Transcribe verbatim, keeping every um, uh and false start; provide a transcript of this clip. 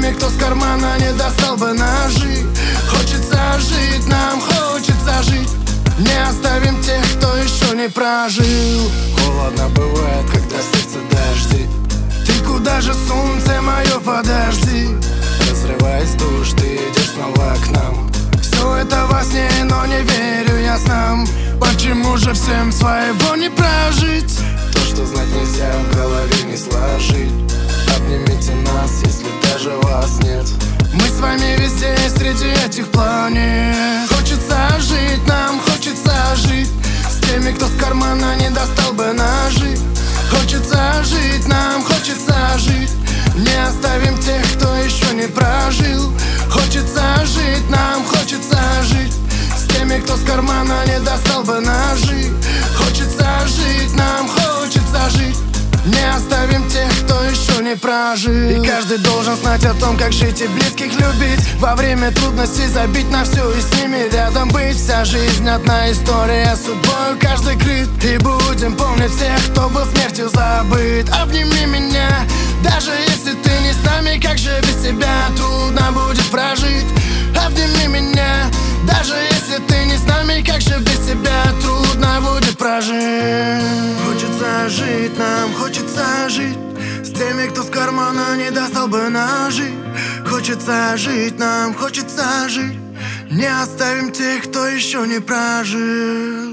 теми, кто с кармана не достал бы ножи. Хочется жить, нам хочется жить. Не оставим тех, кто еще не прожил. Холодно бывает, когда в сердце дожди. Ты куда же, солнце мое, подожди. Разрываясь душ, ты идешь снова к нам. Все это во сне, но не верю я снам. Почему же всем своего не прожить? То, что знать нельзя, в голове не сложить. Обнимите нас, если даже вас нет. Мы с вами везде, среди этих планет. Хочется жить, нам хочется жить. С теми, кто с кармана не достал бы ножи. Хочется жить, нам хочется жить. Не оставим тех, кто еще не прожил. Хочется жить, нам хочется жить. С теми, кто с кармана не достал бы ножи. Хочется жить, нам хочется жить. Не оставим тех, кто еще не прожил. И каждый должен знать о том, как жить и близких любить. Во время трудностей забить на все и с ними рядом быть. Вся жизнь одна история, судьбою каждый крыт. И будем помнить всех, кто был смертью забыт. Обними меня, даже если ты не с нами. Как же без тебя трудно будет прожить. Обними меня, даже если ты не с нами. Как же без тебя трудно будет прожить. Хочется жить, нам хочется жить. С теми, кто с кармана не достал бы ножи. Хочется жить, нам хочется жить. Не оставим тех, кто еще не прожил.